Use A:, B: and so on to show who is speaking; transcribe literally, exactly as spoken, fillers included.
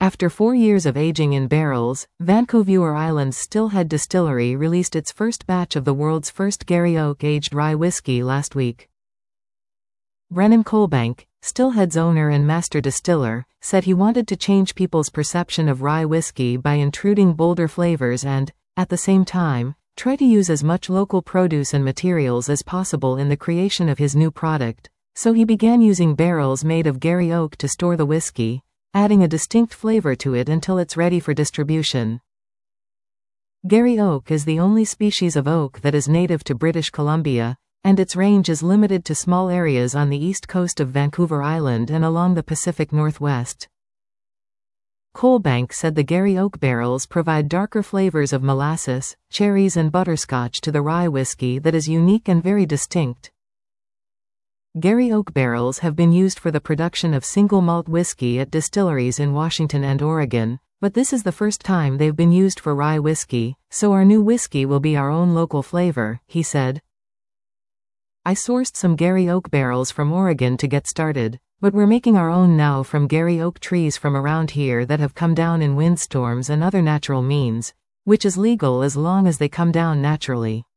A: After four years of aging in barrels, Vancouver Island's Stillhead Distillery released its first batch of the world's first Gary Oak-aged rye whiskey last week. Brennan Colbank, Stillhead's owner and master distiller, said he wanted to change people's perception of rye whiskey by intruding bolder flavors and, at the same time, try to use as much local produce and materials as possible in the creation of his new product, so he began using barrels made of Gary Oak to store the whiskey, adding a distinct flavor to it until it's ready for distribution. Gary Oak is the only species of oak that is native to British Columbia, and its range is limited to small areas on the east coast of Vancouver Island and along the Pacific Northwest. Colbank said the Gary Oak barrels provide darker flavors of molasses, cherries and butterscotch to the rye whiskey that is unique and very distinct. Gary Oak barrels have been used for the production of single malt whiskey at distilleries in Washington and Oregon, but this is the first time they've been used for rye whiskey, so our new whiskey will be our own local flavor, he said. I sourced some Gary Oak barrels from Oregon to get started, but we're making our own now from Gary Oak trees from around here that have come down in windstorms and other natural means, which is legal as long as they come down naturally.